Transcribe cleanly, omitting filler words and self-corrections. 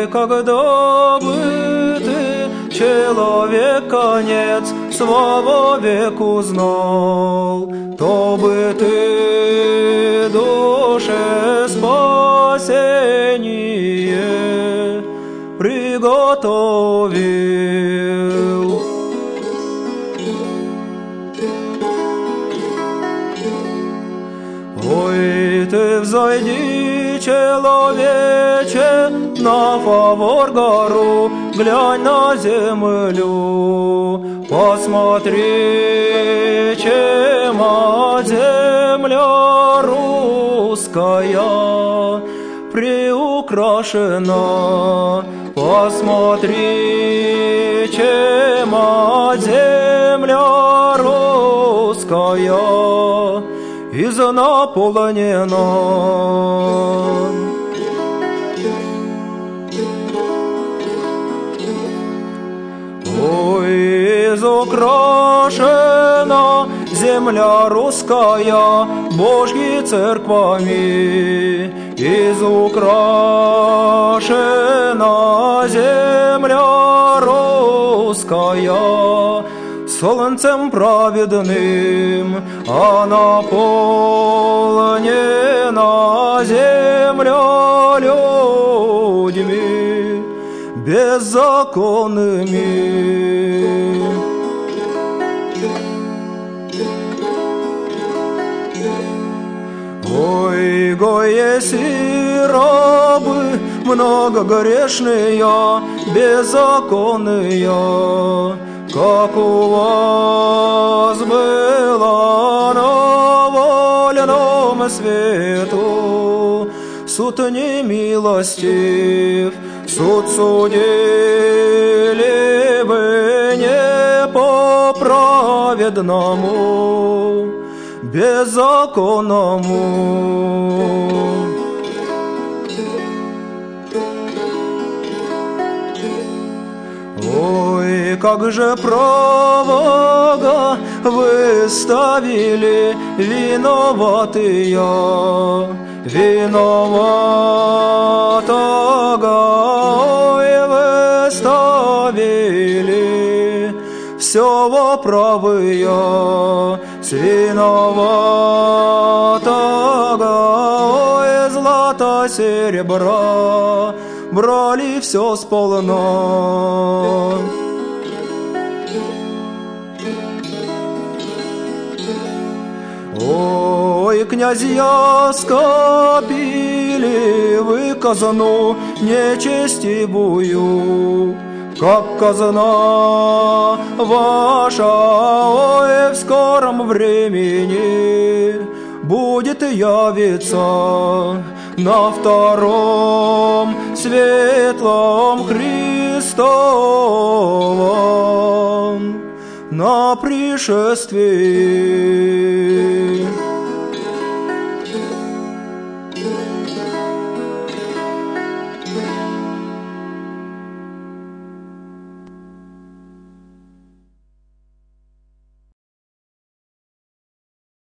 когда бы ты, человек, конец своего веку знал, то бы ты душе спасение приготовил. Ой, ты взойди, человече, на Фавор гору, глянь на землю, посмотри, чем земля русская приукрашена. Посмотри, чем земля русская изнаполнена. Ой, изукрашена земля русская Божьей церквами, изукрашена земля русская солнцем праведным, а наполнена земля людьми беззаконными. Ой, еси рабы многогрешные, беззаконные, как у вас было на вольном свету, суд не милостив, суд судили вы не по праведному, беззаконному. Ой, как же провога выставили виноватые, виноватого ой, выставили все правые, с виноватого ой, злата серебра брали все сполна. Ой, князья скопили вы казну нечестивую, как казна ваша, ой, в скором времени будет явиться на втором светлом Христовом на пришествии.